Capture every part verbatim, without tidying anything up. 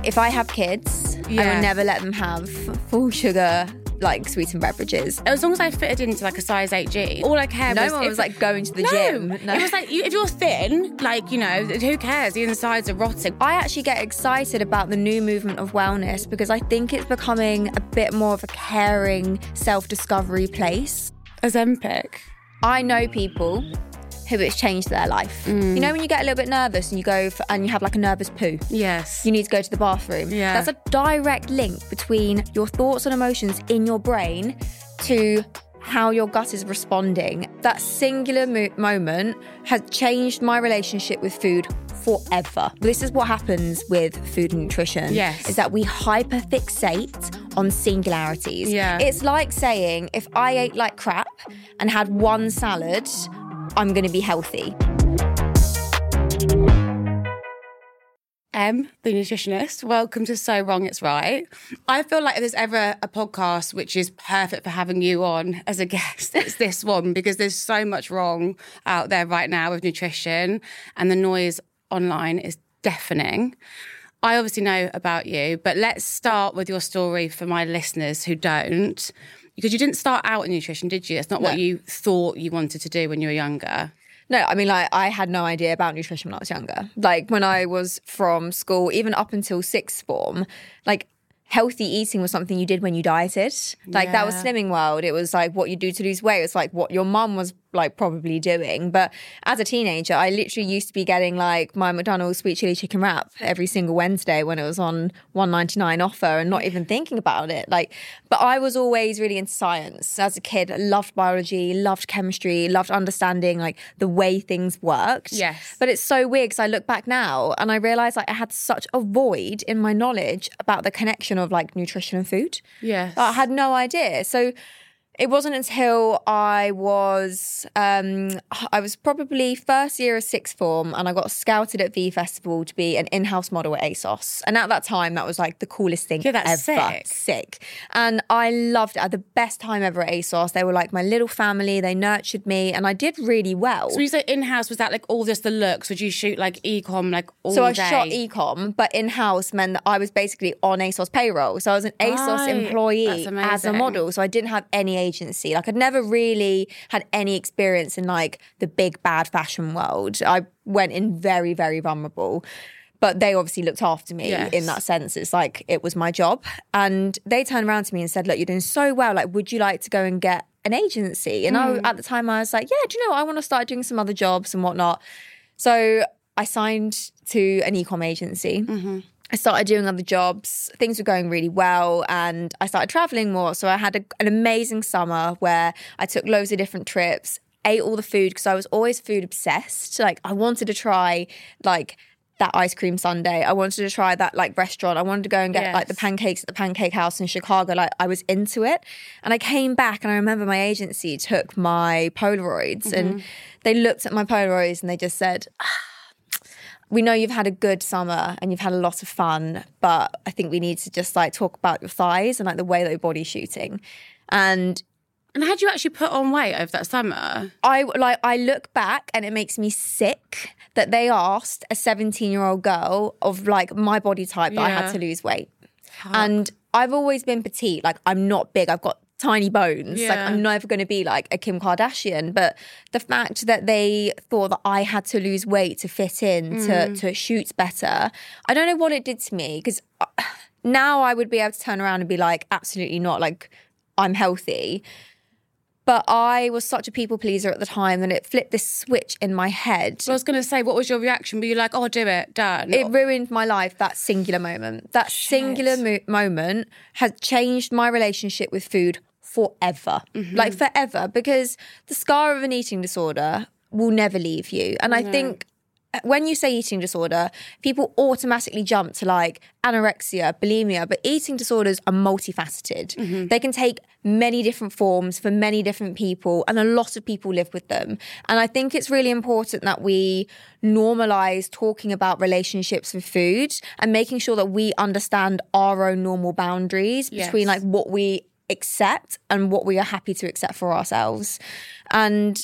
if I have kids, Yeah. I will never let them have full sugar, like sweetened beverages. As long as I fitted into like a size eight jean, all I cared No was... one if- was like going to the no. gym. No, It was like, you, if you're thin, like, you know, who cares? The insides are rotting. I actually get excited about the new movement of wellness because I think it's becoming a bit more of a caring, self-discovery place. Ozempic. I know people who it's changed their life. Mm. You know when you get a little bit nervous and you go for, and you have like a nervous poo? Yes. You need to go to the bathroom. Yeah. That's a direct link between your thoughts and emotions in your brain to how your gut is responding. That singular mo- moment has changed my relationship with food forever. This is what happens with food and nutrition. Yes. Is that we hyperfixate on singularities. Yeah. It's like saying, if I ate like crap and had one salad, I'm going to be healthy. Em, the nutritionist, welcome to So Wrong It's Right. I feel like if there's ever a podcast which is perfect for having you on as a guest, it's this one, because there's so much wrong out there right now with nutrition and the noise online is deafening. I obviously know about you, but let's start with your story for my listeners who don't, because you didn't start out in nutrition, did you? It's not No. what you thought you wanted to do when you were younger. No, I mean, like, I had no idea about nutrition when I was younger. Like, when I was from school, even up until sixth form, like, healthy eating was something you did when you dieted. Like, that was Yeah. Slimming World. It was, like, what you do to lose weight. It's, like, what your mum was, like, probably doing. But as a teenager, I literally used to be getting, like, my McDonald's sweet chili chicken wrap every single Wednesday when it was on one ninety-nine offer and not even thinking about it. Like, but I was always really into science. As a kid, I loved biology, loved chemistry, loved understanding, like, the way things worked. Yes. But it's so weird because I look back now and I realise, like, I had such a void in my knowledge about the connection of, like, nutrition and food. Yes. I had no idea. So it wasn't until I was, um, I was probably first year of sixth form and I got scouted at V Festival to be an in-house model at ASOS. And at that time, that was like the coolest thing Yeah, that's ever. sick. Sick. And I loved it. I had the best time ever at ASOS. They were like my little family. They nurtured me and I did really well. So when you say in-house, was that like all just the looks? Would you shoot like e-com like all So I day? shot e-com, but in-house meant that I was basically on ASOS payroll. So I was an ASOS Right. employee That's as a amazing. model. So I didn't have any agency. Like I'd never really had any experience in like the big bad fashion world. I went in very, very vulnerable. But they obviously looked after me Yes. in that sense. It's like it was my job. And they turned around to me and said, look, you're doing so well. Like, would you like to go and get an agency? And I, at the time I was like, yeah, do you know what? I want to start doing some other jobs and whatnot. So I signed to an e-com agency. I started doing other jobs. Things were going really well and I started traveling more. So I had a, an amazing summer where I took loads of different trips, ate all the food because I was always food obsessed. Like I wanted to try like that ice cream sundae. I wanted to try that like restaurant. I wanted to go and get Yes. like the pancakes at the Pancake House in Chicago. Like I was into it. And I came back and I remember my agency took my Polaroids and they looked at my Polaroids and they just said, we know you've had a good summer and you've had a lot of fun, but I think we need to just like talk about your thighs and like the way that your body's shooting. And And had you actually put on weight over that summer? I like I look back and it makes me sick that they asked a seventeen-year-old girl of like my body type that I Yeah. had to lose weight. And I've always been petite. Like I'm not big. I've got tiny bones. Like Yeah. I'm never going to be like a Kim Kardashian. But the fact that they thought that I had to lose weight to fit in, to, to shoot better, I don't know what it did to me. Because now I would be able to turn around and be like, absolutely not. Like I'm healthy. But I was such a people pleaser at the time and it flipped this switch in my head. So I was going to say, what was your reaction? Were you like, oh, do it, done? It ruined my life, that singular moment. That singular mo- moment has changed my relationship with food forever. Like forever. Because the scar of an eating disorder will never leave you. And I think when you say eating disorder, people automatically jump to like anorexia, bulimia, but eating disorders are multifaceted. They can take many different forms for many different people, and a lot of people live with them. And I think it's really important that we normalize talking about relationships with food and making sure that we understand our own normal boundaries Yes. between like what we accept and what we are happy to accept for ourselves. And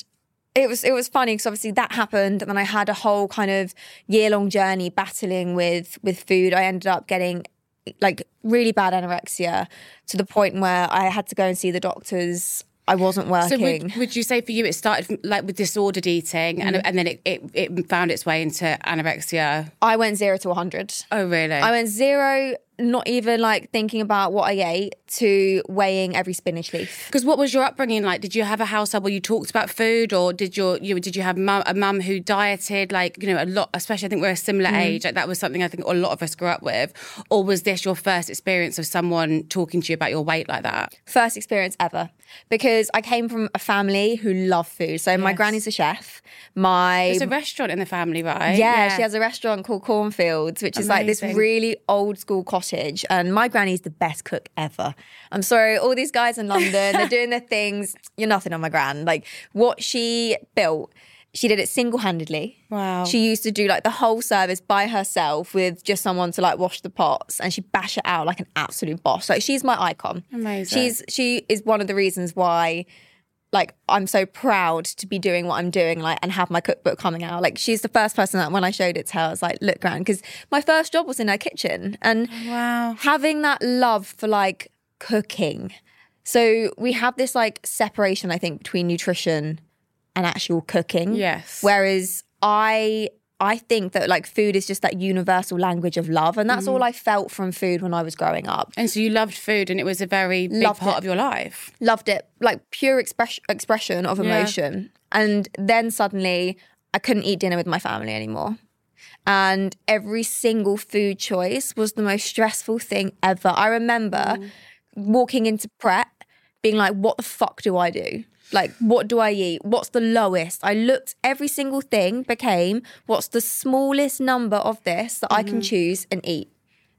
it was it was funny because obviously that happened, and then I had a whole kind of year long journey battling with with food. I ended up getting like really bad anorexia to the point where I had to go and see the doctors. I wasn't working. So would, would you say for you it started from, like with disordered eating mm. and and then it, it, it found its way into anorexia? I went zero to one hundred. Oh, really? I went zero, not even like thinking about what I ate, to weighing every spinach leaf. Because what was your upbringing like? Did you have a household where you talked about food, or did your you did you have mum, a mum who dieted? Like, you know, a lot, especially I think we're a similar mm. age. Like that was something I think a lot of us grew up with. Or was this your first experience of someone talking to you about your weight like that? First experience ever. Because I came from a family who love food. So yes. my granny's a chef. My There's a restaurant in the family, right? Yeah, yeah. She has a restaurant called Cornfields, which Amazing. Is like this really old school cottage. And my granny's the best cook ever. I'm sorry, all these guys in London, they're doing their things. You're nothing on my gran. Like what she built, she did it single-handedly. Wow. She used to do like the whole service by herself with just someone to like wash the pots, and she'd bash it out like an absolute boss. Like she's my icon. Amazing. She's she is one of the reasons why like I'm so proud to be doing what I'm doing, like, and have my cookbook coming out. Like she's the first person that when I showed it to her, I was like, look, Gran, because my first job was in her kitchen. And wow. having that love for like cooking. So we have this like separation, I think, between nutrition and actual cooking. Yes. Whereas I I think that like food is just that universal language of love, and that's mm. all I felt from food when I was growing up. And so you loved food, and it was a very big loved part it. of your life. Loved it. Like pure express- expression of emotion. Yeah. And then suddenly I couldn't eat dinner with my family anymore. And every single food choice was the most stressful thing ever. I remember mm. walking into prep being like, what the fuck do I do? Like, what do I eat? What's the lowest? I looked, every single thing became, what's the smallest number of this that mm-hmm. I can choose and eat?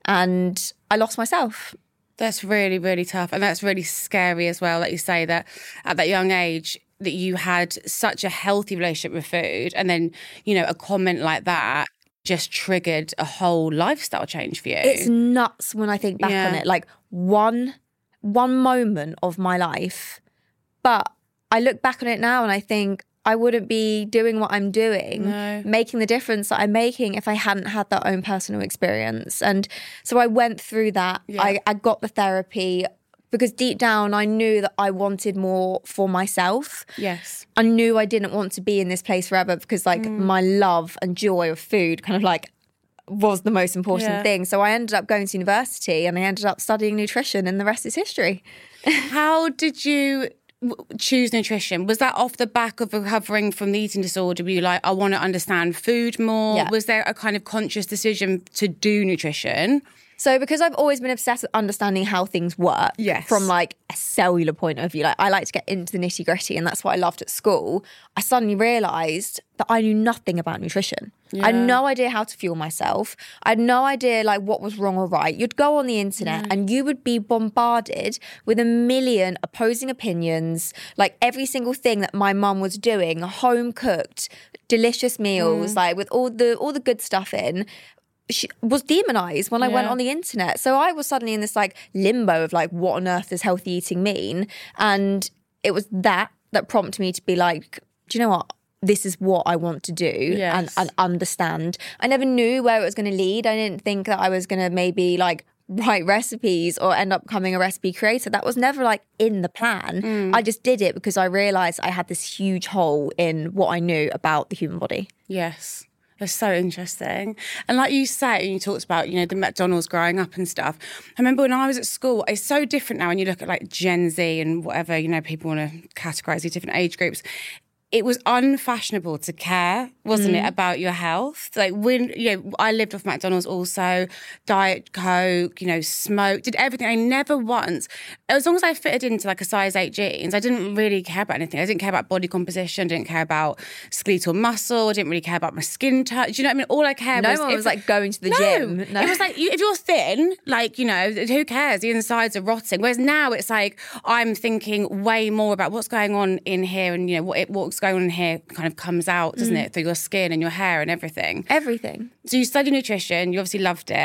And I lost myself. That's really, really tough. And that's really scary as well, like you say, that at that young age, that you had such a healthy relationship with food. And then, you know, a comment like that just triggered a whole lifestyle change for you. It's nuts when I think back yeah. on it. Like, one, one moment of my life. But I look back on it now and I think I wouldn't be doing what I'm doing, no. making the difference that I'm making if I hadn't had that own personal experience. And so I went through that. Yeah. I, I got the therapy because deep down I knew that I wanted more for myself. Yes. I knew I didn't want to be in this place forever because like mm. my love and joy of food kind of like was the most important yeah. thing. So I ended up going to university and I ended up studying nutrition, and the rest is history. How did you choose nutrition? Was that off the back of recovering from the eating disorder? Were you like, I want to understand food more? Yeah. Was there a kind of conscious decision to do nutrition? So because I've always been obsessed with understanding how things work yes. from like a cellular point of view, like I like to get into the nitty gritty, and that's what I loved at school. I suddenly realised that I knew nothing about nutrition. Yeah. I had no idea how to fuel myself. I had no idea like what was wrong or right. You'd go on the internet yeah. and you would be bombarded with a million opposing opinions, like every single thing that my mum was doing, home cooked, delicious meals, mm. like with all the all the good stuff in. She was demonized when I yeah. went on the internet. So I was suddenly in this like limbo of like, what on earth does healthy eating mean? And it was that that prompted me to be like, do you know what? This is what I want to do yes. and, and understand. I never knew where it was going to lead. I didn't think that I was going to maybe like write recipes or end up becoming a recipe creator. That was never like in the plan. Mm. I just did it because I realized I had this huge hole in what I knew about the human body. Yes. That's so interesting. And like you say, you talked about, you know, the McDonald's growing up and stuff. I remember when I was at school, it's so different now when you look at like Gen Z and whatever, you know, people want to categorise these different age groups. It was unfashionable to care, wasn't mm. it, about your health? Like when, you know, I lived off McDonald's also, Diet Coke, you know, smoked, did everything. I never once, as long as I fitted into like a size eight jeans, I didn't really care about anything. I didn't care about body composition, didn't care about skeletal muscle, I didn't really care about my skin touch. Do you know what I mean? All I cared no was... No one if, was like going to the no, gym. No, it was like, you, if you're thin, like, you know, who cares? The insides are rotting. Whereas now it's like, I'm thinking way more about what's going on in here and, you know, what it, what's going on in here kind of comes out, doesn't mm. it, through your skin and your hair and everything. Everything. So you studied nutrition, you obviously loved it.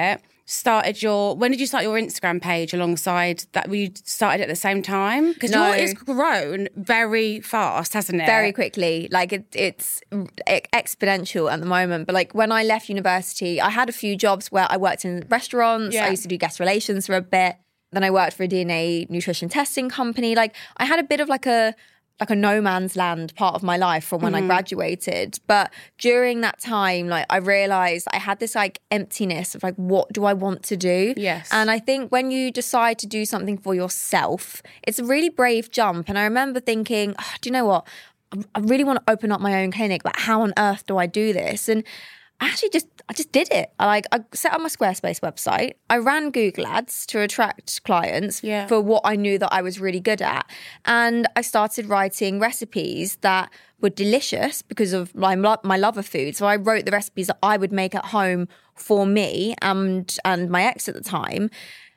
started your, when did you start your Instagram page alongside that? We started at the same time? Because No. yours has grown very fast, hasn't it? Very quickly. Like it, it's e- exponential at the moment. But like when I left university, I had a few jobs where I worked in restaurants. Yeah. I used to do guest relations for a bit. Then I worked for a D N A nutrition testing company. Like I had a bit of like a like a no man's land part of my life from when Mm-hmm. I graduated. But during that time, like I realized I had this like emptiness of like, what do I want to do? Yes. And I think when you decide to do something for yourself, it's a really brave jump. And I remember thinking, oh, do you know what? I I really want to open up my own clinic, but how on earth do I do this? And I actually just, I just did it. I like, I set up my Squarespace website. I ran Google Ads to attract clients Yeah. for what I knew that I was really good at. And I started writing recipes that were delicious because of my, lo- my love of food. So I wrote the recipes that I would make at home for me and, and my ex at the time.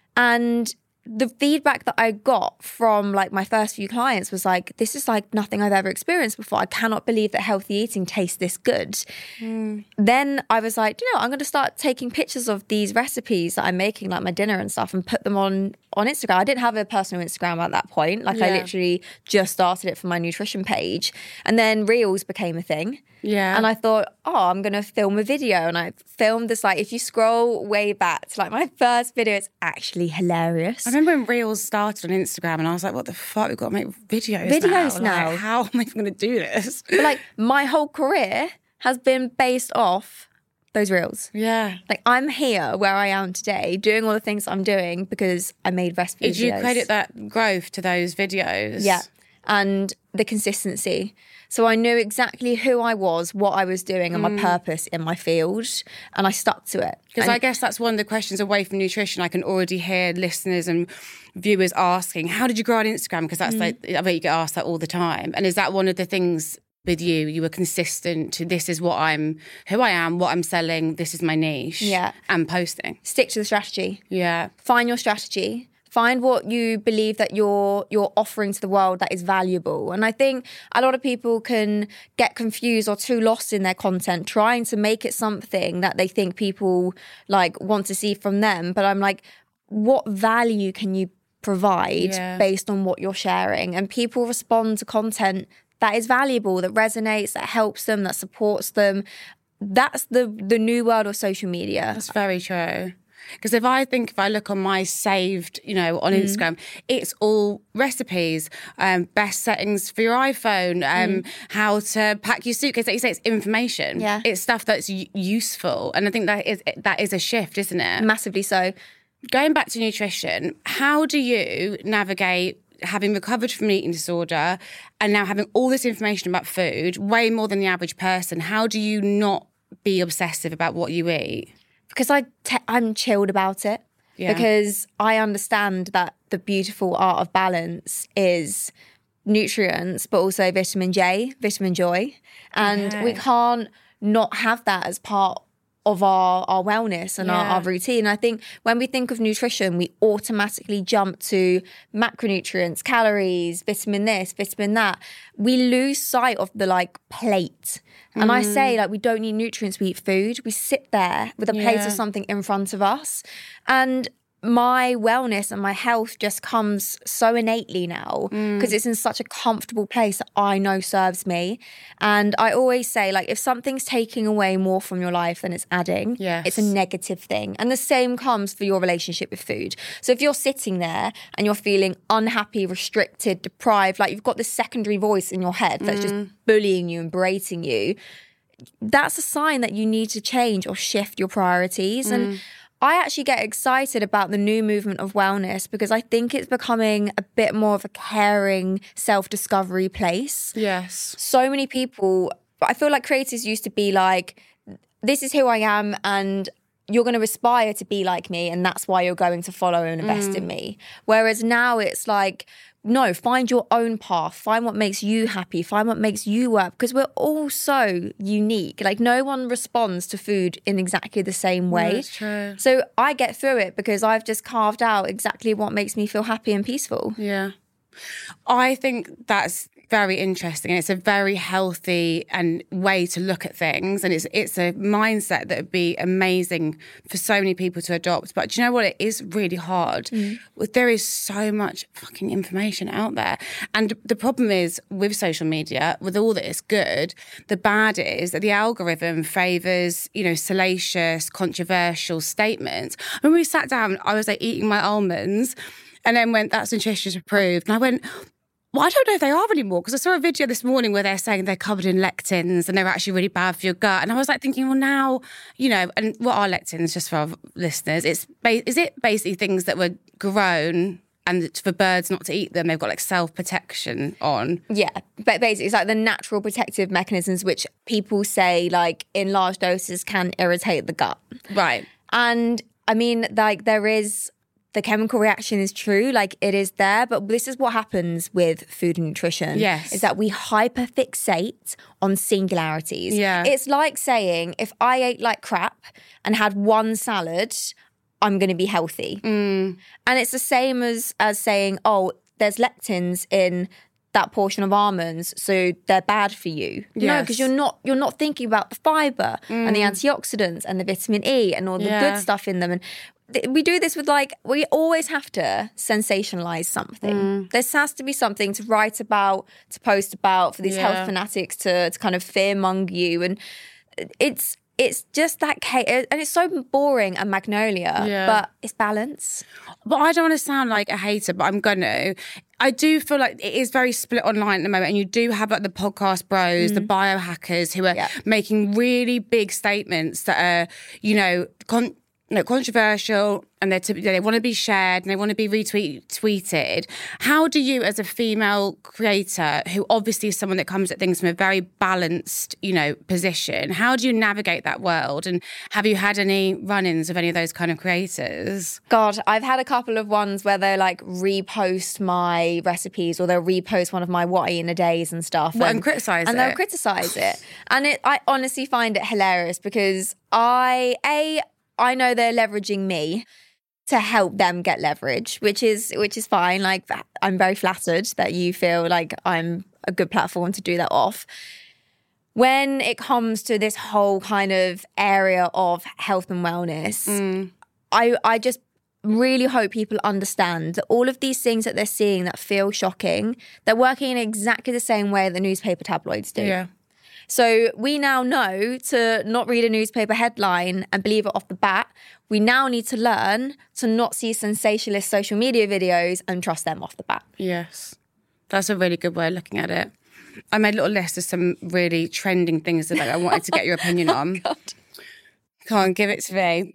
And the feedback that I got from like my first few clients was like, this is like nothing I've ever experienced before. I cannot believe that healthy eating tastes this good. Mm. Then I was like, you know, I'm going to start taking pictures of these recipes that I'm making, like my dinner and stuff, and put them on on Instagram. I didn't have a personal Instagram at that point. Like I Yeah. literally just started it for my nutrition page. And then Reels became a thing. Yeah. And I thought, oh, I'm going to film a video. And I filmed this, like, if you scroll way back to like my first video, it's actually hilarious. I remember when Reels started on Instagram and I was like, what the fuck? We've got to make videos Videos now. now. Like, how am I even going to do this? But like my whole career has been based off those Reels. Yeah. Like I'm here where I am today doing all the things I'm doing because I made recipe Did you videos. credit that growth to those videos? Yeah. And the consistency. So I knew exactly who I was, what I was doing, and my purpose in my field. And I stuck to it. Because And I guess that's one of the questions away from nutrition. I can already hear listeners and viewers asking, how did you grow on Instagram? Because that's like, I bet you get asked that all the time. And is that one of the things with you? You were consistent to this is what I'm, who I am, what I'm selling, this is my niche. Yeah. And posting. stick to the strategy. Yeah. Find your strategy. Find what you believe that you're you're offering to the world that is valuable. And I think a lot of people can get confused or too lost in their content, trying to make it something that they think people like want to see from them. But I'm like, what value can you provide Yeah. based on what you're sharing? And people respond to content that is valuable, that resonates, that helps them, that supports them. That's the the new world of social media. That's very true. Because if I think, if I look on my saved, you know, on Instagram, it's all recipes, um, best settings for your iPhone, um, how to pack your suitcase. Like you say, it's information. Yeah. It's stuff that's u- useful. And I think that is that is a shift, isn't it? Massively so. Going back to nutrition, how do you navigate having recovered from an eating disorder and now having all this information about food, way more than the average person? How do you not be obsessive about what you eat? Because I te- I'm chilled about it. Yeah. Because I understand that the beautiful art of balance is nutrients, but also vitamin J, vitamin joy. And Okay. we can't not have that as part of our, our wellness and our, Yeah. our routine. I think when we think of nutrition, we automatically jump to macronutrients, calories, vitamin this, vitamin that. We lose sight of the like plate. And I say like we don't need nutrients, we eat food. We sit there with a plate Yeah. of something in front of us. And my wellness and my health just comes so innately now because it's in such a comfortable place that I know serves me. And I always say, like, if something's taking away more from your life than it's adding, Yes. it's a negative thing. And the same comes for your relationship with food. So if you're sitting there and you're feeling unhappy, restricted, deprived, like you've got this secondary voice in your head that's just bullying you and berating you, that's a sign that you need to change or shift your priorities. And I actually get excited about the new movement of wellness because I think it's becoming a bit more of a caring, self-discovery place. Yes. So many people, I feel like creators used to be like, this is who I am and you're going to aspire to be like me and that's why you're going to follow and invest in me. Whereas now it's like, no, find your own path. Find what makes you happy. Find what makes you work because we're all so unique. Like no one responds to food in exactly the same way. That's true. So I get through it because I've just carved out exactly what makes me feel happy and peaceful. Yeah. I think that's very interesting, and it's a very healthy and way to look at things, and it's it's a mindset that would be amazing for so many people to adopt. But do you know what? It is really hard. Mm. There is so much fucking information out there, and the problem is with social media, with all that it's good, the bad is that the algorithm favours, you know, salacious, controversial statements. When we sat down, I was like eating my almonds, and then went, "That's nutritious approved," and I went, well, I don't know if they are anymore, because I saw a video this morning where they're saying they're covered in lectins and they're actually really bad for your gut. And I was like thinking, well, now, you know, and what are lectins, just for our listeners? It's ba- Is it basically things that were grown and for birds not to eat them, they've got like self-protection on? Yeah, but basically it's like the natural protective mechanisms which people say like in large doses can irritate the gut. Right. And I mean, like there is... the chemical reaction is true, like it is there, but this is what happens with food and nutrition. Yes. Is that we hyperfixate on singularities. Yeah. It's like saying, if I ate like crap and had one salad, I'm going to be healthy. Mm. And it's the same as, as saying, oh, there's lectins in that portion of almonds, so they're bad for you. Yes. No, because you're not you're not thinking about the fibre mm. and the antioxidants and the vitamin E and all the yeah. good stuff in them. And we do this with like, we always have to sensationalize something. Mm. There has to be something to write about, to post about, for these yeah. health fanatics to, to kind of fearmonger you. And it's it's just that chaos, and it's so boring and Magnolia, yeah. but it's balance. But I don't want to sound like a hater, but I'm going to. I do feel like it is very split online at the moment, and you do have like the podcast bros, mm. the biohackers who are yeah. making really big statements that are, you know, con- No, controversial, and they're to, they want to be shared and they want to be retweeted. Tweeted. How do you, as a female creator, who obviously is someone that comes at things from a very balanced, you know, position, how do you navigate that world? And have you had any run-ins with any of those kind of creators? God, I've had a couple of ones where they like repost my recipes, or they'll repost one of my what I eat in a days and stuff, what, and, and criticise and it, and they'll criticise it, and it, I honestly find it hilarious because I a. I know they're leveraging me to help them get leverage, which is which is fine. Like, I'm very flattered that you feel like I'm a good platform to do that off. When it comes to this whole kind of area of health and wellness, mm. I I just really hope people understand that all of these things that they're seeing that feel shocking, they're working in exactly the same way that newspaper tabloids do. Yeah. So we now know to not read a newspaper headline and believe it off the bat. We now need to learn to not see sensationalist social media videos and trust them off the bat. Yes. That's a really good way of looking at it. I made a little list of some really trending things that I wanted to get your opinion on. Oh, God. Come on, give it to me.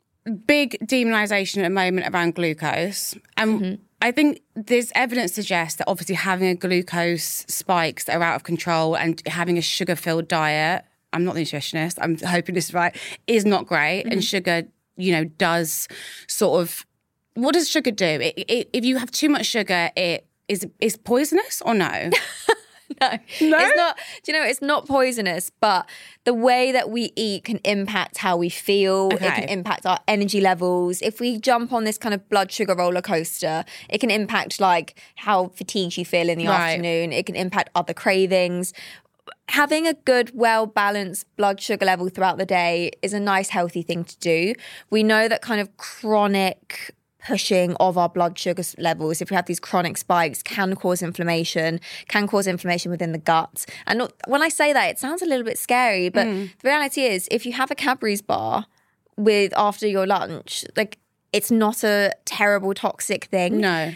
Big demonisation at the moment around glucose. And mm-hmm. I think there's evidence suggests that obviously having a glucose spikes that are out of control and having a sugar-filled diet, I'm not the nutritionist, I'm hoping this is right, is not great. Mm-hmm. And sugar, you know, does sort of, what does sugar do? It, it, if you have too much sugar, it is is poisonous or no? No, no, it's not. Do you know, it's not poisonous, but the way that we eat can impact how we feel. Okay. It can impact our energy levels. If we jump on this kind of blood sugar roller coaster, it can impact like how fatigued you feel in the right. afternoon. It can impact other cravings. Having a good, well-balanced blood sugar level throughout the day is a nice, healthy thing to do. We know that kind of chronic pushing of our blood sugar levels, if we have these chronic spikes, can cause inflammation, can cause inflammation within the gut. And not, when I say that, it sounds a little bit scary, but mm. the reality is, if you have a Cadbury's bar with after your lunch, like, it's not a terrible toxic thing. No.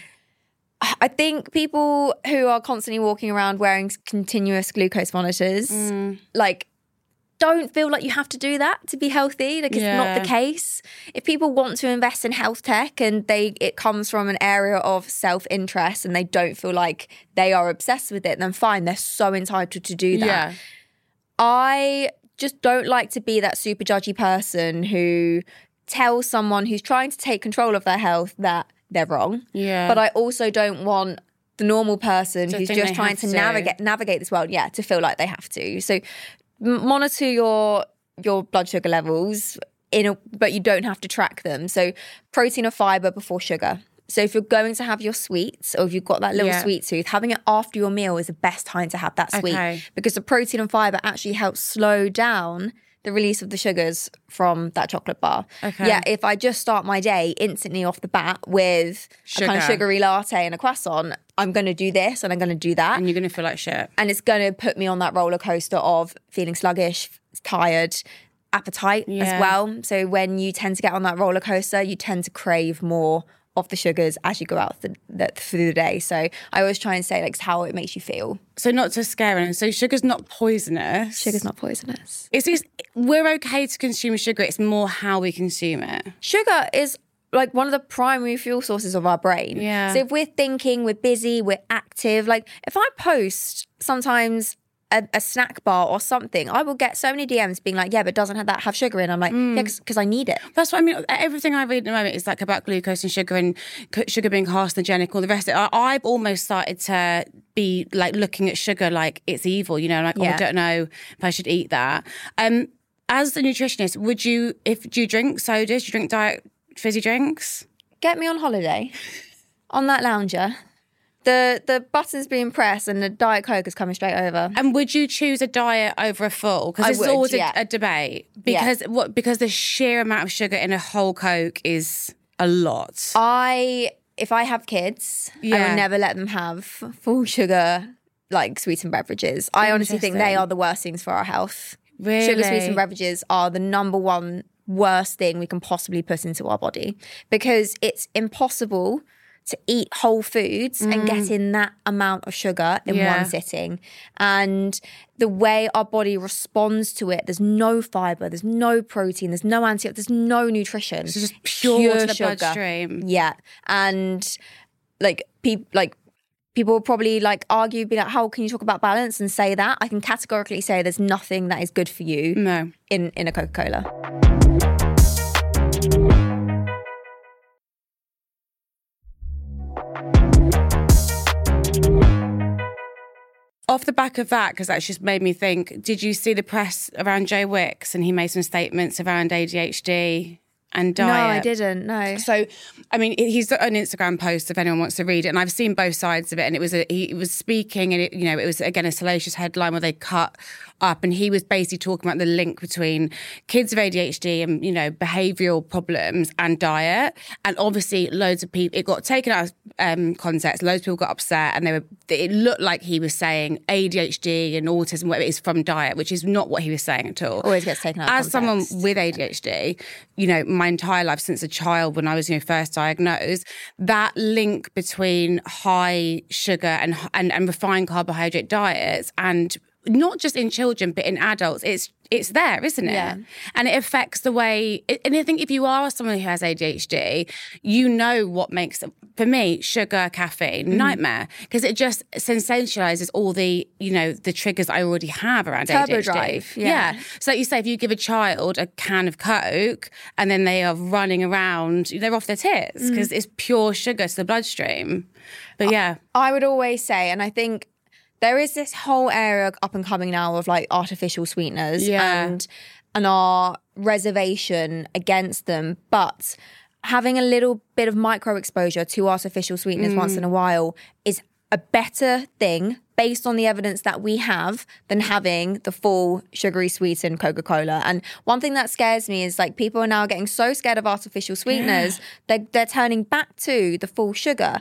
I think people who are constantly walking around wearing continuous glucose monitors, mm. like, don't feel like you have to do that to be healthy. Like, it's yeah. not the case. If people want to invest in health tech and they it comes from an area of self-interest and they don't feel like they are obsessed with it, then fine, they're so entitled to do that. Yeah. I just don't like to be that super judgy person who tells someone who's trying to take control of their health that they're wrong. Yeah. But I also don't want the normal person so who's just trying to, to navigate navigate this world, yeah, to feel like they have to. So monitor your your blood sugar levels, in a, but you don't have to track them. So protein or fibre before sugar. So if you're going to have your sweets, or if you've got that little Yeah. sweet tooth, having it after your meal is the best time to have that sweet. Okay. Because the protein and fibre actually helps slow down the release of the sugars from that chocolate bar. Okay. Yeah, if I just start my day instantly off the bat with a kind of Sugar. sugary latte and a croissant, I'm going to do this and I'm going to do that. And you're going to feel like shit. And it's going to put me on that roller coaster of feeling sluggish, tired, appetite Yeah. as well. So when you tend to get on that roller coaster, you tend to crave more of the sugars as you go out the, the, through the day. So I always try and say like how it makes you feel. So not to scare anyone. So sugar's not poisonous. Sugar's not poisonous. It's just, we're okay to consume sugar. It's more how we consume it. Sugar is like one of the primary fuel sources of our brain. Yeah. So if we're thinking, we're busy, we're active, like if I post sometimes a, a snack bar or something, I will get so many D Ms being like, yeah, but doesn't have that have sugar in. I'm like, yeah, because I need it. That's what I mean. Everything I read at the moment is like about glucose and sugar and c- sugar being carcinogenic, all the rest of it. I, I've almost started to be like looking at sugar like it's evil, you know, like, oh, I Yeah. don't know if I should eat that. Um, as a nutritionist, would you, if do you drink sodas, do you drink diet fizzy drinks? Get me on holiday on that lounger. The the button's being pressed and the Diet Coke is coming straight over. And would you choose a diet over a full? I Because this would, is always a, yeah. a debate. Because what? Because the sheer amount of sugar in a whole Coke is a lot. I, if I have kids, I Yeah. would never let them have full sugar, like sweetened beverages. I honestly think they Interesting. are the worst things for our health. Really? Sugar sweetened beverages are the number one worst thing we can possibly put into our body because it's impossible to eat whole foods and get in that amount of sugar in Yeah. one sitting. And the way our body responds to it, there's no fiber, there's no protein, there's no antioxidants, there's no nutrition. It's just pure to the bloodstream. Yeah. And like people like people will probably like argue, be like, how can you talk about balance and say that? I can categorically say there's nothing that is good for you No. in, in a Coca-Cola. Off the back of that, because that's just made me think, did you see the press around Joe Wicks and he made some statements around A D H D and diet? No, I didn't. No. So, I mean, he's got an Instagram post if anyone wants to read it, and I've seen both sides of it. And it was a, he was speaking, and it, you know, it was again a salacious headline where they cut up, and he was basically talking about the link between kids with A D H D and you know behavioural problems and diet. And obviously, loads of people, it got taken out of um, context. Loads of people got upset, and they were. It looked like he was saying A D H D and autism, whatever, is from diet, which is not what he was saying at all. Always gets taken out of As someone context. with A D H D, you know, my entire life since a child, when I was you know first diagnosed, that link between high sugar and and, and refined carbohydrate diets, and not just in children but in adults, it's it's there, isn't it? Yeah. And it affects the way. And I think if you are someone who has A D H D, you know what makes it. For me, sugar, caffeine, Mm-hmm. nightmare, because it just sensationalizes all the you know the triggers I already have around A D H D. Turbodrive, yeah. So like you say, if you give a child a can of Coke and then they are running around, they're off their tits because Mm. it's pure sugar to the bloodstream. But yeah, I would always say, and I think there is this whole area up and coming now of like artificial sweeteners Yeah. and and our reservation against them, but having a little bit of micro exposure to artificial sweeteners once in a while is a better thing based on the evidence that we have than having the full sugary sweetened Coca-Cola. And one thing that scares me is like people are now getting so scared of artificial sweeteners, they're, they're turning back to the full sugar.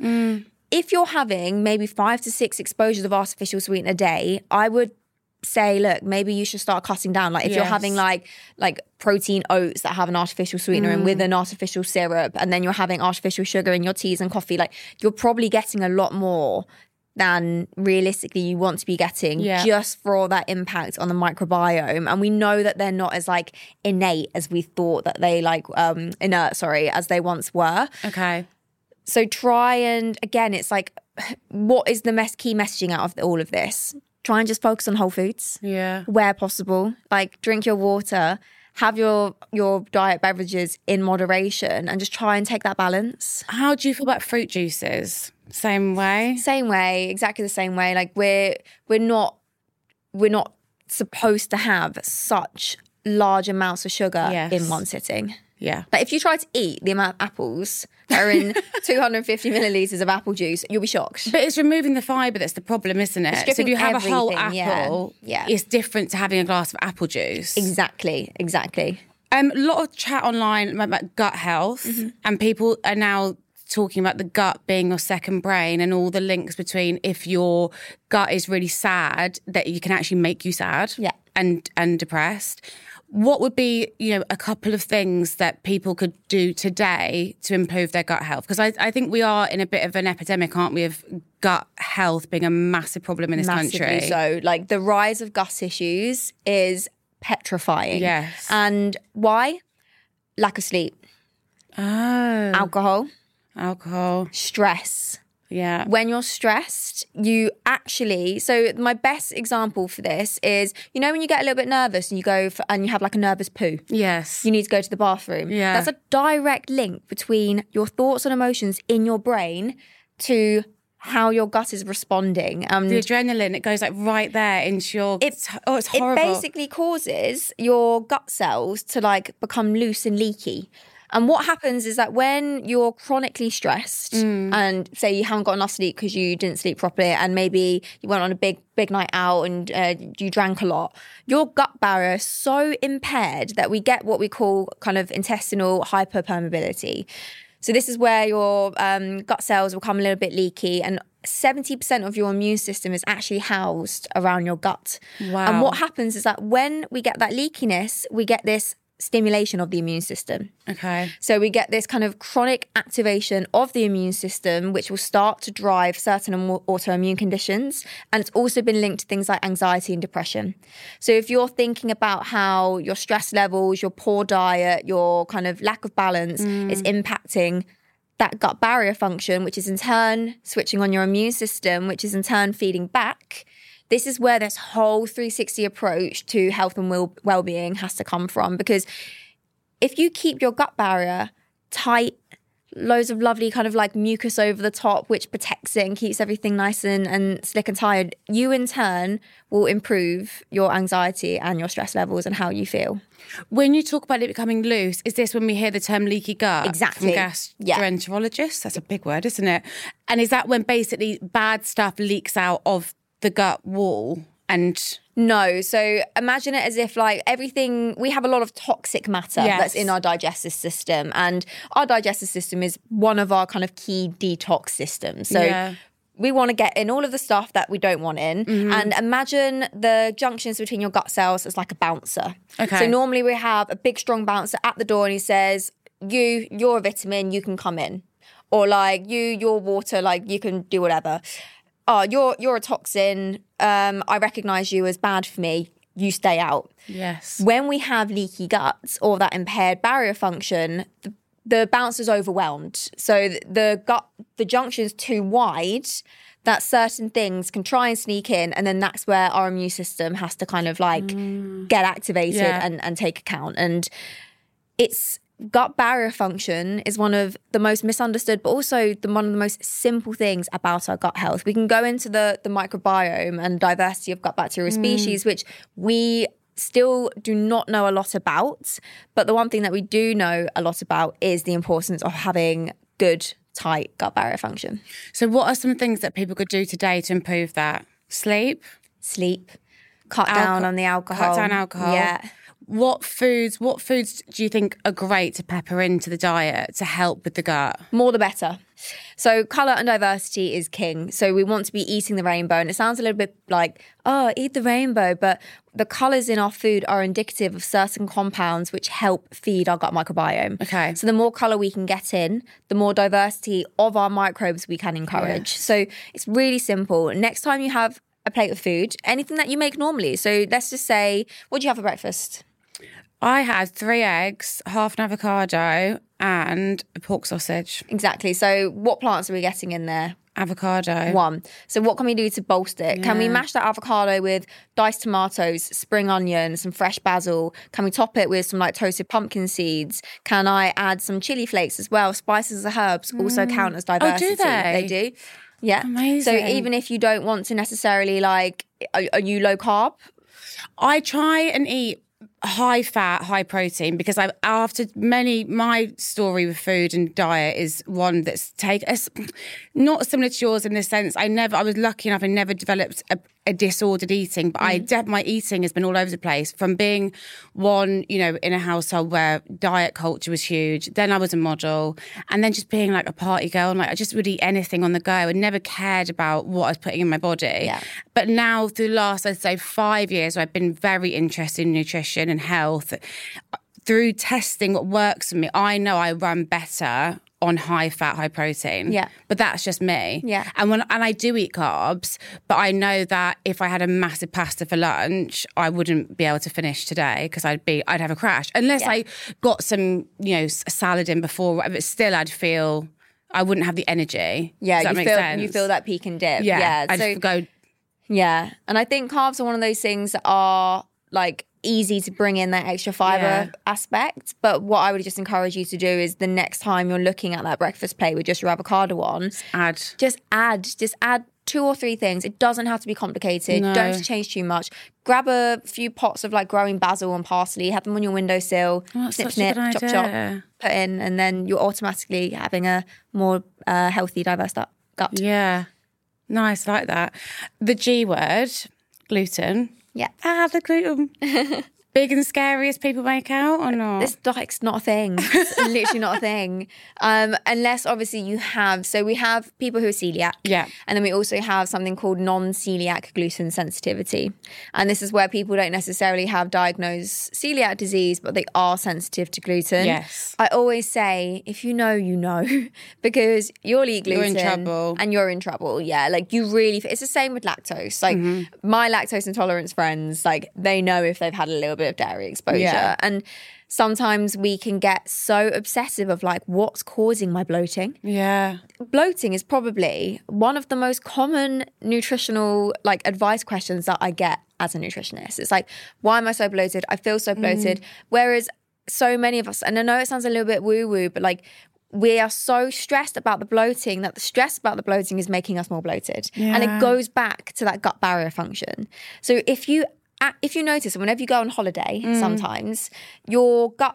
If you're having maybe five to six exposures of artificial sweetener a day, I would say, look, maybe you should start cutting down. Like if you're Yes. having like like protein oats that have an artificial sweetener and with an artificial syrup, and then you're having artificial sugar in your teas and coffee, like you're probably getting a lot more than realistically you want to be getting Yeah. just for all that impact on the microbiome. And we know that they're not as like innate as we thought that they like um inert, sorry, as they once were. okay. So try and, again, it's like, what is the mes- key messaging out of all of this? Try and just focus on whole foods Yeah. where possible. Like drink your water, have your your diet beverages in moderation, and just try and take that balance. How do you feel about fruit juices? Same way? Same way, exactly the same way. Like we're we're not we're not supposed to have such large amounts of sugar Yes. in one sitting. Yeah. Like if you try to eat the amount of apples that are in two hundred fifty millilitres of apple juice, you'll be shocked. But it's removing the fibre that's the problem, isn't it? So if you have a whole apple, yeah. it's different to having a glass of apple juice. Exactly, exactly. Um, a lot of chat online about gut health, mm-hmm. and people are now talking about the gut being your second brain and all the links between if your gut is really sad, that you can actually make you sad yeah. and, and depressed. What would be, you know, a couple of things that people could do today to improve their gut health? Because I, I think we are in a bit of an epidemic, aren't we, of gut health being a massive problem in this Massively country. So, like the rise of gut issues is petrifying. Yes. And why? Lack of sleep. Oh. Alcohol. Alcohol. Stress. Yeah. When you're stressed, you actually, so my best example for this is, you know, when you get a little bit nervous and you go for, and you have like a nervous poo. Yes. You need to go to the bathroom. Yeah. That's a direct link between your thoughts and emotions in your brain to how your gut is responding. Um, the adrenaline, it goes like right there into your, it, oh, it's horrible. It basically causes your gut cells to like become loose and leaky. And what happens is that when you're chronically stressed mm. and say you haven't got enough sleep because you didn't sleep properly and maybe you went on a big, big night out and uh, you drank a lot, your gut barrier is so impaired that we get what we call kind of intestinal hyperpermeability. So this is where your um, gut cells become a little bit leaky, and seventy percent of your immune system is actually housed around your gut. Wow. And what happens is that when we get that leakiness, we get this stimulation of the immune system. Okay. So we get this kind of chronic activation of the immune system, which will start to drive certain autoimmune conditions. And it's also been linked to things like anxiety and depression. So if you're thinking about how your stress levels, your poor diet, your kind of lack of balance mm. is impacting that gut barrier function, which is in turn switching on your immune system, which is in turn feeding back. This is where this whole three sixty approach to health and well-being has to come from. Because if you keep your gut barrier tight, loads of lovely kind of like mucus over the top, which protects it and keeps everything nice and, and slick and tired, you in turn will improve your anxiety and your stress levels and how you feel. When you talk about it becoming loose, is this when we hear the term leaky gut? Exactly. From gastroenterologists? Yeah. That's a big word, isn't it? And is that when basically bad stuff leaks out of the gut wall? And no, so imagine it as if like everything, we have a lot of toxic matter yes. that's in our digestive system, and our digestive system is one of our kind of key detox systems. So yeah. we want to get in all of the stuff that we don't want in, mm-hmm. and imagine the junctions between your gut cells as like a bouncer. Okay. So normally we have a big strong bouncer at the door and he says, you, you're a vitamin, you can come in. Or like you, you're water, like you can do whatever. Oh, you're you're a toxin. Um, I recognise you as bad for me. You stay out. Yes. When we have leaky guts or that impaired barrier function, the, the bouncer's overwhelmed. So the, the gut, the junction's too wide that certain things can try and sneak in, and then that's where our immune system has to kind of like mm. get activated yeah. and, and take account. And it's gut barrier function is one of the most misunderstood, but also the, one of the most simple things about our gut health. We can go into the, the microbiome and diversity of gut bacterial mm. species, which we still do not know a lot about. But the one thing that we do know a lot about is the importance of having good, tight gut barrier function. So what are some things that people could do today to improve that? Sleep? Sleep. Cut Alco- down on the alcohol. Cut down alcohol. Yeah. What foods What foods do you think are great to pepper into the diet to help with the gut? More the better. So colour and diversity is king. So we want to be eating the rainbow. And it sounds a little bit like, oh, eat the rainbow. But the colours in our food are indicative of certain compounds which help feed our gut microbiome. Okay. So the more colour we can get in, the more diversity of our microbes we can encourage. Yes. So it's really simple. Next time you have a plate of food, anything that you make normally. So let's just say, what do you have for breakfast? I had three eggs, half an avocado, and a pork sausage. Exactly. So what plants are we getting in there? Avocado. One. So what can we do to bolster it? Yeah. Can we mash that avocado with diced tomatoes, spring onions, some fresh basil? Can we top it with some like toasted pumpkin seeds? Can I add some chili flakes as well? Spices and herbs mm. also count as diversity. Oh, do they? They do. Yeah. Amazing. So even if you don't want to necessarily like, are, are you low carb? I try and eat high fat, high protein, because I've after many my story with food and diet is one that's take us not similar to yours in the sense I never I was lucky enough I never developed a, a disordered eating, but mm. I de- my eating has been all over the place from being one, you know, in a household where diet culture was huge. Then I was a model, and then just being like a party girl, and like I just would eat anything on the go and never cared about what I was putting in my body. Yeah. But now through the last, I'd say five years, I've been very interested in nutrition and health. Through testing what works for me, I know I run better on high fat, high protein. Yeah. But that's just me. Yeah. And when and I do eat carbs, but I know that if I had a massive pasta for lunch, I wouldn't be able to finish today because I'd be I'd have a crash. Unless Yeah. I got some, you know, salad in before, but still I'd feel I wouldn't have the energy. Yeah, Does that you make feel sense? you feel that peak and dip. Yeah. Yeah. I'd So go yeah. And I think carbs are one of those things that are like easy to bring in that extra fiber Yeah. aspect. But what I would just encourage you to do is the next time you're looking at that breakfast plate with just your avocado on, add. just add, just add two or three things. It doesn't have to be complicated. No. Don't have to change too much. Grab a few pots of like growing basil and parsley, have them on your windowsill, Oh, that's snip, such a snip, good chop, idea. chop, put in, and then you're automatically having a more uh, healthy, diverse gut. Yeah. Nice, like that. The G word, gluten. Yeah. Ah, the gluten. Big and scary as people make out or not? This diet's not a thing. It's literally not a thing. Um, unless obviously you have, so we have people who are celiac. Yeah. And then we also have something called non-celiac gluten sensitivity. And this is where people don't necessarily have diagnosed celiac disease, but they are sensitive to gluten. Yes. I always say, if you know, you know, because you'll eat gluten. You're in trouble. And you're in trouble. Yeah. Like you really, it's the same with lactose. Like Mm-hmm. my lactose intolerance friends, like they know if they've had a little bit of dairy exposure. Yeah. And sometimes we can get so obsessive of like, what's causing my bloating? Yeah. Bloating is probably one of the most common nutritional like advice questions that I get as a nutritionist. It's like, why am I so bloated? I feel so bloated. Mm. Whereas so many of us, and I know it sounds a little bit woo-woo, but like we are so stressed about the bloating that the stress about the bloating is making us more bloated. Yeah. And it goes back to that gut barrier function. So if you if you notice, whenever you go on holiday, Mm. sometimes your gut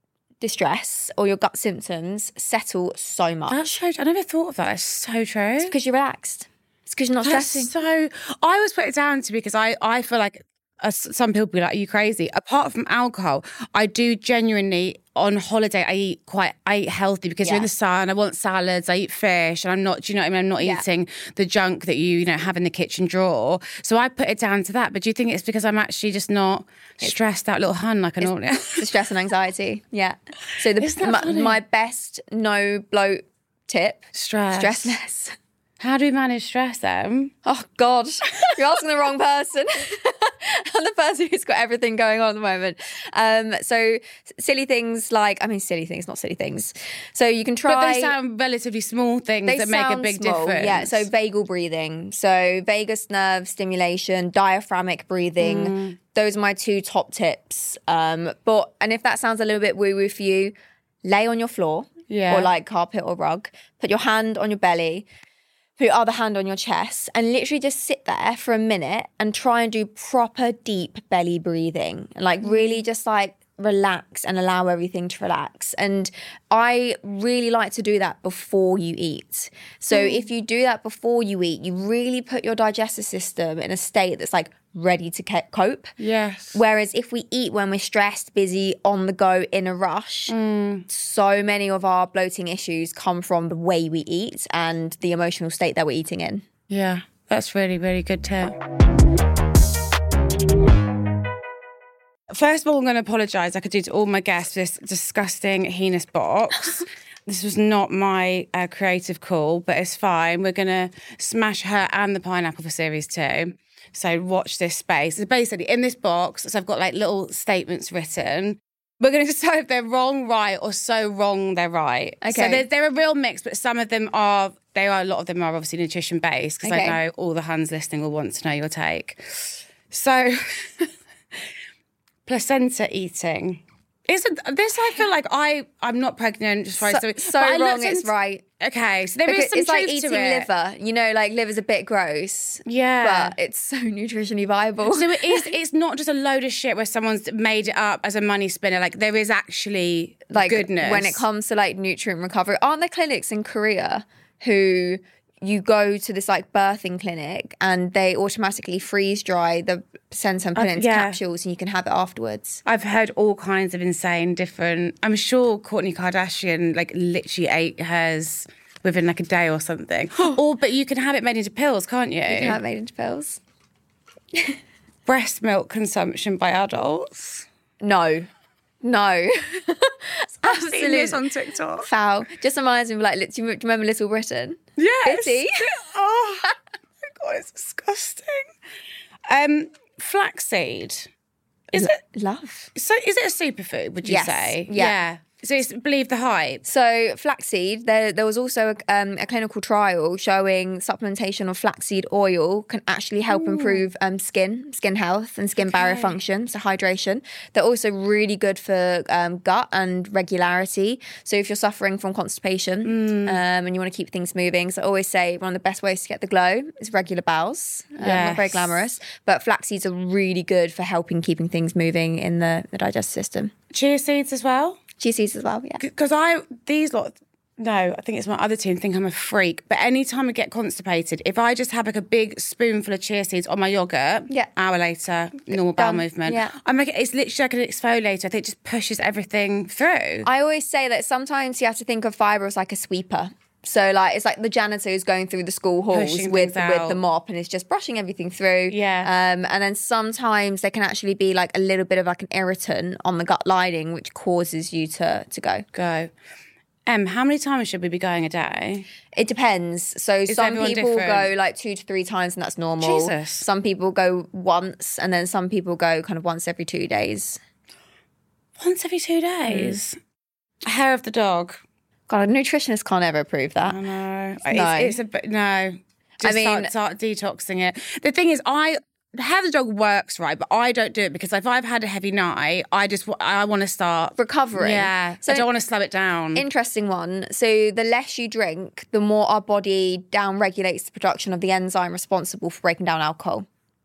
distress or your gut symptoms settle so much. That's so, I never thought of that. It's so true. It's because you're relaxed. It's because you're not That's stressing. so, I always put it down to because I, I feel like uh, some people be like, are you crazy? Apart from alcohol, I do genuinely, on holiday, I eat quite, I eat healthy because you're in Yeah. the sun, I want salads, I eat fish, and I'm not, do you know what I mean? I'm not Yeah. eating the junk that you, you know, have in the kitchen drawer. So I put it down to that. But do you think it's because I'm actually just not stressed out little hun like I normally am? The stress and anxiety. Yeah. So the Isn't that my, funny? my best no bloat tip, Stress. stress less. How do we manage stress, Em? Oh God, you're asking the wrong person. I'm the person who's got everything going on at the moment. Um, so silly things like, I mean, silly things, not silly things. So you can try. But they sound relatively small things They that make a sound big small, difference. Yeah, so vagal breathing. So vagus nerve stimulation, diaphragmic breathing. Mm. Those are my two top tips. Um, but and if that sounds a little bit woo-woo for you, lay on your floor Yeah. or like carpet or rug. Put your hand on your belly. Put your other hand on your chest and literally just sit there for a minute and try and do proper deep belly breathing. And like really just like relax and allow everything to relax. And I really like to do that before you eat. So if you do that before you eat, you really put your digestive system in a state that's like ready to ca- cope. Yes. Whereas if we eat when we're stressed, busy, on the go, in a rush, so many of our bloating issues come from the way we eat and the emotional state that we're eating in. Yeah, that's really, really good tip. First of all, I'm going to apologise, like I do to all my guests, for this disgusting, heinous box. This was not my uh, creative call, but it's fine. We're going to smash her and the pineapple for series two. So watch this space. So basically, in this box, so I've got like little statements written. We're going to decide if they're wrong, right, or so wrong they're right. Okay. So they're, they're a real mix, but some of them are, they are, a lot of them are obviously nutrition based, because Okay. I know all the Huns listening will want to know your take. So, placenta eating. Isn't this? I feel like I I'm not pregnant. Just So, so, so but I wrong, looked it's into- right. Okay, so there is Because some it's truth like to eating it. liver. You know, like liver's a bit gross. Yeah. But it's so nutritionally viable. So it is. It's not just a load of shit where someone's made it up as a money spinner. Like there is actually like goodness when it comes to like nutrient recovery. Aren't there clinics in Korea who you go to this like birthing clinic and they automatically freeze dry the placenta and put it into yeah. capsules and you can have it afterwards? I've heard all kinds of insane different. I'm sure Kourtney Kardashian like literally ate hers within like a day or something. Or but you can have it made into pills, can't you? You can have it made into pills. Breast milk consumption by adults. No. No. It's I've seen this absolute on TikTok. foul. Just reminds me of like, do you remember Little Britain? Yes. Itty. Oh my God, it's disgusting. Um, flaxseed. Is it Love. so? Is it a superfood? Would you Yes. say? Yeah. So it's believe the hype. So flaxseed, there, there was also a, um, a clinical trial showing supplementation of flaxseed oil can actually help improve um, skin, skin health and skin barrier function, so hydration. They're also really good for um, gut and regularity. So if you're suffering from constipation um, and you want to keep things moving, so I always say one of the best ways to get the glow is regular bowels. Um, Not very Yes. glamorous, but flax seeds are really good for helping keeping things moving in the, the digestive system. Chia seeds as well. Chia seeds as well, yeah. Because I these lot. No, I think it's my other team think I'm a freak. But anytime I get constipated, if I just have like a big spoonful of chia seeds on my yogurt, Yeah. hour later, normal bowel Done. movement. Yeah. I'm like, it's literally like an exfoliator. I think it just pushes everything through. I always say that sometimes you have to think of fibre as like a sweeper. So like it's like the janitor who's going through the school halls Pushing with things with out. the mop and is just brushing everything through. Yeah. Um, and then sometimes there can actually be like a little bit of like an irritant on the gut lining, which causes you to to go. Go. Em, how many times should we be going a day? It depends. So some everyone people different? go like two to three times and that's normal. Jesus. Some people go once and then some people go kind of once every two days. Once every two days. Hair of the dog. God, a nutritionist can't ever approve that. I know. No. It's, it's a bit, no. Just I mean- start, start detoxing it. The thing is, I, the hair of the dog works, right? But I don't do it because if I've had a heavy night, I just, wa- I want to start. Recovering. Yeah. So I don't want to slow it down. Interesting one. So the less you drink, the more our body down regulates the production of the enzyme responsible for breaking down alcohol.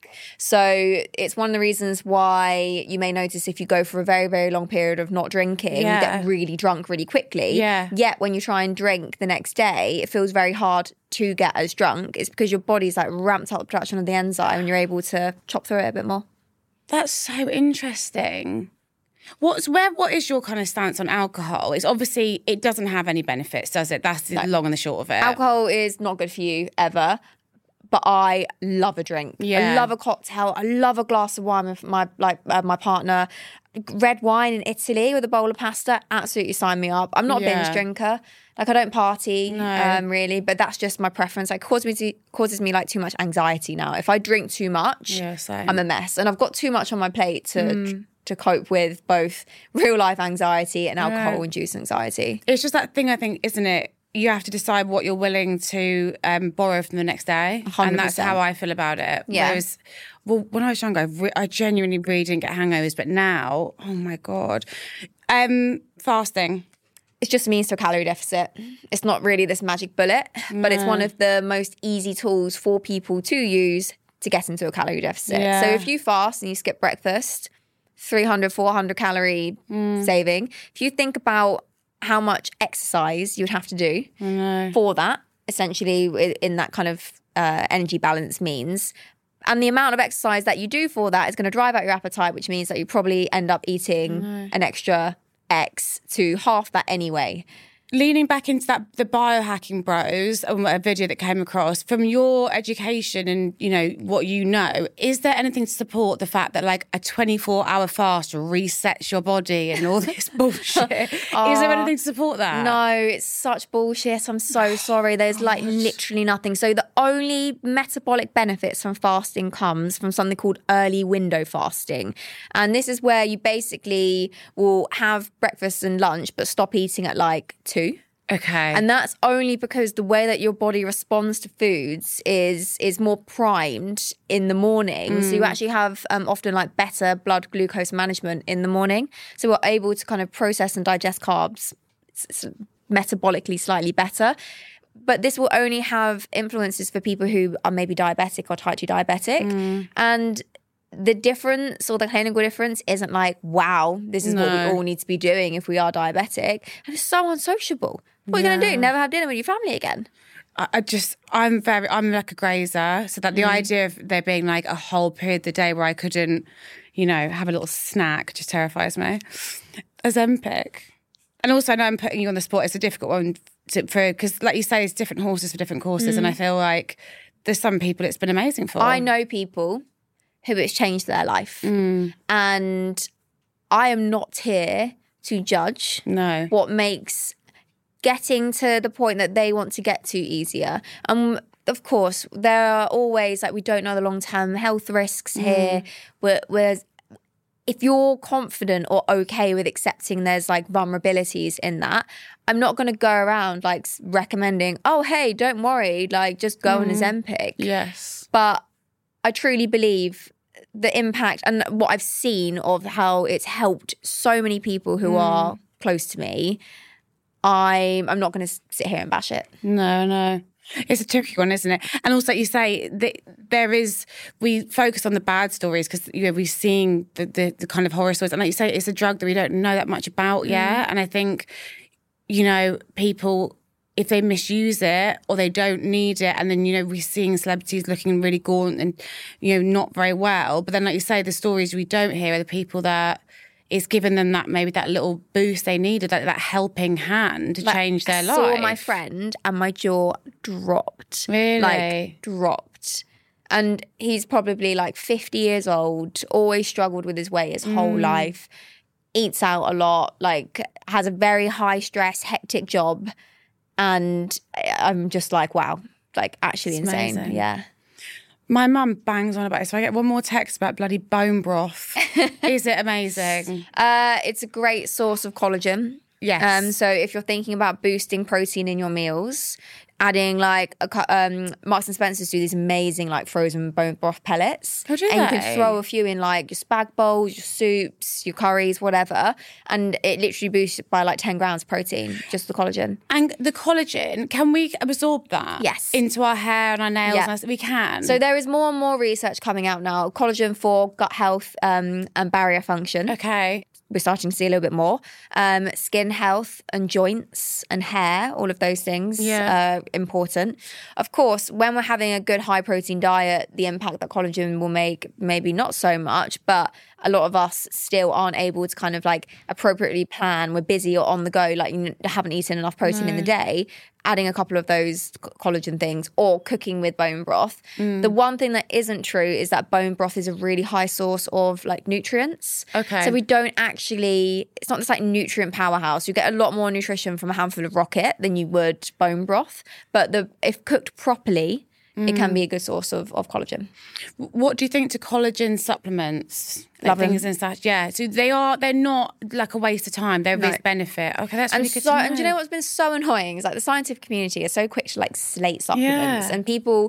So it's one of the reasons why you may notice if you go for a very, very long period of not drinking, Yeah. you get really drunk really quickly. Yeah. Yet when you try and drink the next day, it feels very hard to get as drunk. It's because your body's like ramped up the production of the enzyme and you're able to chop through it a bit more. That's so interesting. What's where? What is your kind of stance on alcohol? It's obviously it doesn't have any benefits, does it? That's the long and the short of it. Alcohol is not good for you ever. But I love a drink. Yeah. I love a cocktail. I love a glass of wine with my like uh, my partner. Red wine in Italy with a bowl of pasta, absolutely sign me up. I'm not a Yeah. binge drinker. Like I don't party, No. um, really, but that's just my preference. Like causes me to, causes me like too much anxiety now. If I drink too much, Yeah, same. I'm a mess, and I've got too much on my plate to to cope with both real life anxiety and alcohol induced anxiety. It's just that thing, I think, isn't it? You have to decide what you're willing to um, borrow from the next day. one hundred And that's percent. how I feel about it. Yeah. Whereas, well, when I was younger, I, re- I genuinely really didn't get hangovers. But now, oh my God. Um, fasting. It's just a means to a calorie deficit. It's not really this magic bullet, but it's one of the most easy tools for people to use to get into a calorie deficit. Yeah. So if you fast and you skip breakfast, three hundred, four hundred calorie saving. If you think about how much exercise you'd have to do for that, essentially in that kind of uh, energy balance means, and the amount of exercise that you do for that is going to drive out your appetite, which means that you probably end up eating an extra X to half that anyway. Leaning back into that, the biohacking bros, um, a video that came across from your education and, you know, what you know, is there anything to support the fact that like a twenty-four hour fast resets your body and all this bullshit? Is there anything to support that? No, it's such bullshit. I'm so sorry. There's like literally nothing. So the only metabolic benefits from fasting comes from something called early window fasting. And this is where you basically will have breakfast and lunch, but stop eating at like two. Okay. And that's only because the way that your body responds to foods is is more primed in the morning. Mm. So you actually have um, often like better blood glucose management in the morning. So we're able to kind of process and digest carbs it's, it's metabolically slightly better. But this will only have influences for people who are maybe diabetic or type two diabetic. Mm. And the difference or the clinical difference isn't like, wow, this is no. what we all need to be doing if we are diabetic. And it's so unsociable. What yeah. are you going to do? Never have dinner with your family again? I, I just, I'm very, I'm like a grazer. So that the mm. idea of there being like a whole period of the day where I couldn't, you know, have a little snack just terrifies me. Ozempic. And also I know I'm putting you on the spot. It's a difficult one to, for, because like you say, it's different horses for different courses. Mm. And I feel like there's some people it's been amazing for. I know people who it's changed their life. Mm. And I am not here to judge no. what makes getting to the point that they want to get to easier. Um, of course, there are always, like, we don't know the long-term health risks here. Mm. Where, whereas if you're confident or okay with accepting there's, like, vulnerabilities in that, I'm not going to go around, like, recommending, oh, hey, don't worry, like, just go mm. on Ozempic. Yes. But I truly believe the impact and what I've seen of how it's helped so many people who mm. are close to me, I'm, I'm not going to sit here and bash it. No, no. It's a tricky one, isn't it? And also, like you say, the, there is, we focus on the bad stories because, you know, we're seeing the, the, the kind of horror stories. And like you say, it's a drug that we don't know that much about mm. yet. And I think, you know, people, if they misuse it or they don't need it, and then, you know, we're seeing celebrities looking really gaunt and, you know, not very well. But then, like you say, the stories we don't hear are the people that it's given them that, maybe that little boost they needed, that, that helping hand to like, change their life. I saw my friend and my jaw dropped. Really? Like, dropped. And he's probably like fifty years old, always struggled with his weight his whole mm. life, eats out a lot, like has a very high stress, hectic job. And I'm just like, wow, like actually it's insane. Amazing. Yeah. My mum bangs on about it. So I get one more text about bloody bone broth. Is it amazing? Uh, it's a great source of collagen. Yes. Um, so if you're thinking about boosting protein in your meals, adding like a, um, Marks and Spencer's do these amazing like frozen bone broth pellets. Oh, do and they? You can throw a few in like your spag bowls, your soups, your curries, whatever. And it literally boosts it by like ten grams of protein, just the collagen. And the collagen, can we absorb that? Yes. Into our hair and our nails? Yeah. And we can. So there is more and more research coming out now. Collagen for gut health um, and barrier function. Okay. We're starting to see a little bit more. Um, skin health and joints and hair, all of those things yeah. are important. Of course, when we're having a good high protein diet, the impact that collagen will make, maybe not so much, but a lot of us still aren't able to kind of like appropriately plan. We're busy or on the go, like you haven't eaten enough protein no. in the day. Adding a couple of those collagen things or cooking with bone broth. Mm. The one thing that isn't true is that bone broth is a really high source of like nutrients. Okay. So we don't actually, it's not this like nutrient powerhouse. You get a lot more nutrition from a handful of rocket than you would bone broth. But the if cooked properly, mm. it can be a good source of, of collagen. What do you think to collagen supplements? Love things them. And such, yeah. So they are, they're not like a waste of time. There no. is benefit. Okay, that's and really good so, to know. And do you know what's been so annoying is like the scientific community is so quick to like slate supplements. Yeah. And people,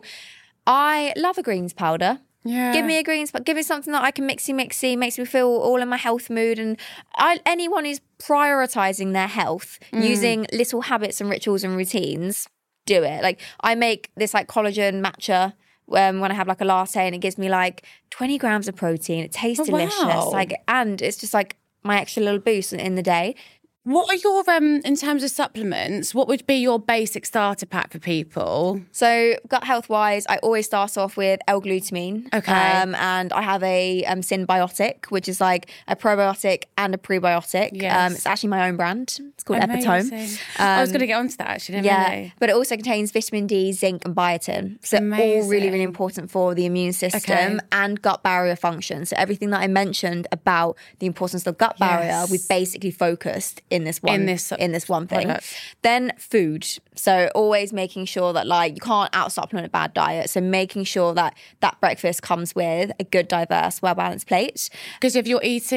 I love a greens powder. Yeah. Give me a greens, but give me something that I can mixy mixy, makes me feel all in my health mood. And I, anyone who's prioritizing their health mm. using little habits and rituals and routines, do it. Like I make this like collagen matcha Um, when I have like a latte and it gives me like twenty grams of protein. It tastes oh, delicious. Wow. Like, and it's just like my extra little boost in the day. What are your, um, in terms of supplements, what would be your basic starter pack for people? So gut health wise, I always start off with L-glutamine. Okay. Um, and I have a um, Synbiotic, which is like a probiotic and a prebiotic. Yes. Um, it's actually my own brand. It's called Amazing. Epitome. Um, I was going to get onto that actually. Yeah. Really. But it also contains vitamin D, zinc and biotin. So Amazing. all really, really important for the immune system okay. and gut barrier function. So everything that I mentioned about the importance of the gut barrier, yes. we've basically focused in this one. In this in this one thing. product. Then food. So always making sure that like you can't out supplement a bad diet. So making sure that that breakfast comes with a good, diverse, well-balanced plate. Because if you're eating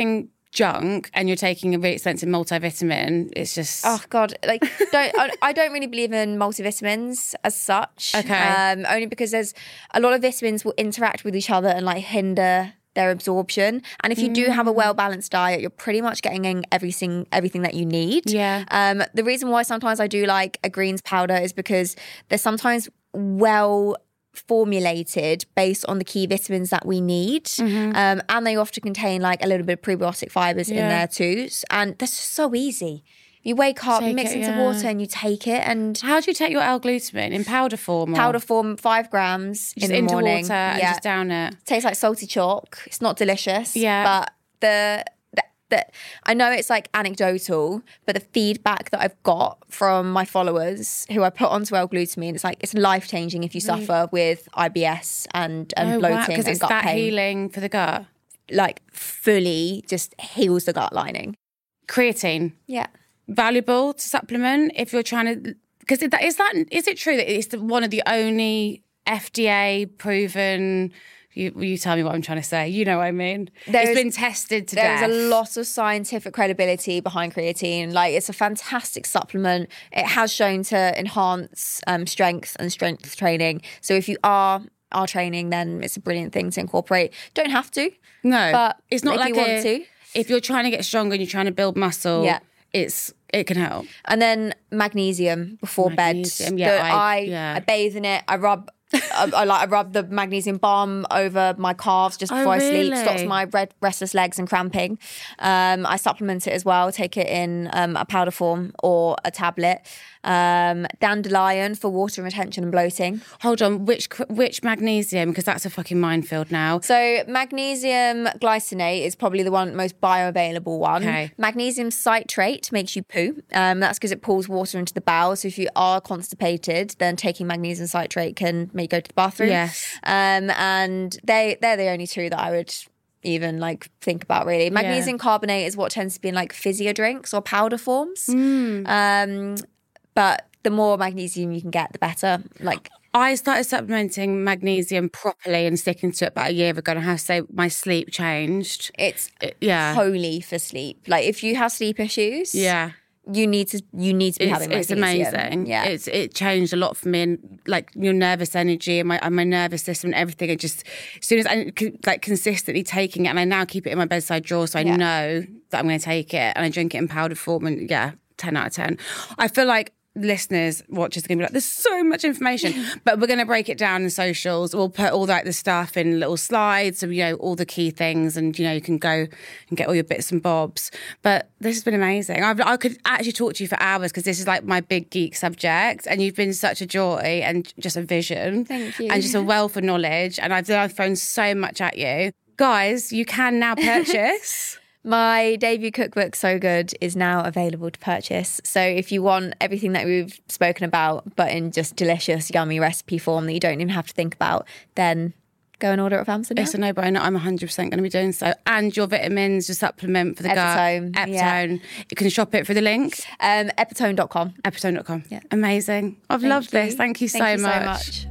junk and you're taking a really expensive multivitamin, it's just oh god, like don't I, I don't really believe in multivitamins as such. Okay. Um, only because there's a lot of vitamins will interact with each other and like hinder their absorption. And if you do have a well balanced diet, you're pretty much getting everything everything that you need. Yeah. Um, the reason why sometimes I do like a greens powder is because they're sometimes well formulated based on the key vitamins that we need, mm-hmm. um, and they often contain like a little bit of prebiotic fibers yeah. in there too, and that's just so easy. You wake up, take mix it, into yeah. water and you take it. And how do you take your L-glutamine? In powder form? Or? Powder form, five grams just in the into morning. water and yeah. just down it. Tastes like salty chalk. It's not delicious, yeah. but the that I know it's like anecdotal, but the feedback that I've got from my followers who I put onto L-glutamine, it's like it's life changing if you suffer with I B S and, and oh, bloating wow, because and it's gut that pain. healing for the gut. Like fully just heals the gut lining. Creatine, yeah, valuable to supplement if you're trying to. Because is that is it true that it's the, one of the only F D A proven? You, you tell me what I'm trying to say. You know what I mean. There it's is, been tested to There's death. a lot of scientific credibility behind creatine. Like it's a fantastic supplement. It has shown to enhance um, strength and strength training. So if you are are training, then it's a brilliant thing to incorporate. Don't have to. No, but it's not if like you want a, to. If you're trying to get stronger and you're trying to build muscle, yeah. it's it can help. And then magnesium before magnesium, bed. Yeah, I, I, I, yeah. I bathe in it. I rub. I, I like I rub the magnesium balm over my calves just before oh, really? I sleep. Stops my red, restless legs and cramping. Um, I supplement it as well. Take it in um, a powder form or a tablet. Um, dandelion for water retention and bloating. Hold on, which which magnesium? Because that's a fucking minefield now. So magnesium glycinate is probably the one most bioavailable one. Okay. Magnesium citrate makes you poo. Um, that's because it pulls water into the bowel. So if you are constipated, then taking magnesium citrate can make you go to the bathroom. Yes. Um, and they they're the only two that I would even like think about really. Magnesium yeah. carbonate is what tends to be in like physio drinks or powder forms. Mm. Um, but the more magnesium you can get, the better. Like I started supplementing magnesium properly and sticking to it about a year ago, and I have to say my sleep changed. It's it, yeah. holy for sleep. Like if you have sleep issues, yeah. You need to you need to be it's, having magnesium. It's amazing. Yeah, it's it changed a lot for me, and like your nervous energy and my and my nervous system and everything. It just as soon as I like consistently taking it, and I now keep it in my bedside drawer, so I yeah. know that I'm going to take it, and I drink it in powder form, and yeah, ten out of ten. I feel like listeners, watchers are going to be like, there's so much information, but we're going to break it down in socials. We'll put all that the stuff in little slides, so you know all the key things, and you know you can go and get all your bits and bobs. But this has been amazing. I've, I could actually talk to you for hours because this is like my big geek subject, and you've been such a joy and just a vision. Thank you. And just a wealth of knowledge, and I've, I've thrown so much at you. Guys, you can now purchase my debut cookbook, So Good, is now available to purchase. So if you want everything that we've spoken about, but in just delicious, yummy recipe form that you don't even have to think about, then go and order it off Amazon. It's a no-brainer. I'm one hundred percent going to be doing so. And your vitamins, your supplement for the Epitome, gut. Epitome. Yeah. You can shop it through the link. Um, epitome dot com. Epitome dot com. Yeah. Amazing. I've Thank loved you. this. Thank you, Thank so, you much. so much.